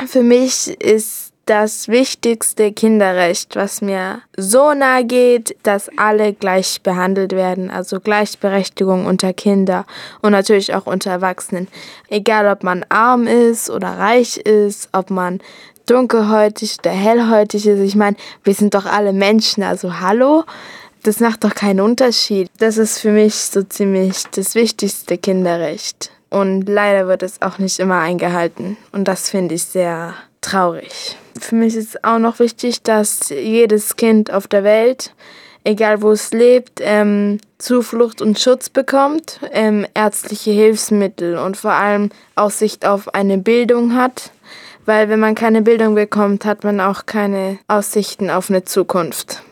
Für mich ist das wichtigste Kinderrecht, was mir so nahe geht, dass alle gleich behandelt werden, also Gleichberechtigung unter Kinder und natürlich auch unter Erwachsenen. Egal, ob man arm ist oder reich ist, ob man dunkelhäutig oder hellhäutig ist. Ich meine, wir sind doch alle Menschen, also hallo? Das macht doch keinen Unterschied. Das ist für mich so ziemlich das wichtigste Kinderrecht. Und leider wird es auch nicht immer eingehalten. Und das finde ich sehr traurig. Für mich ist auch noch wichtig, dass jedes Kind auf der Welt, egal wo es lebt, Zuflucht und Schutz bekommt, ärztliche Hilfsmittel und vor allem Aussicht auf eine Bildung hat. Weil wenn man keine Bildung bekommt, hat man auch keine Aussichten auf eine Zukunft.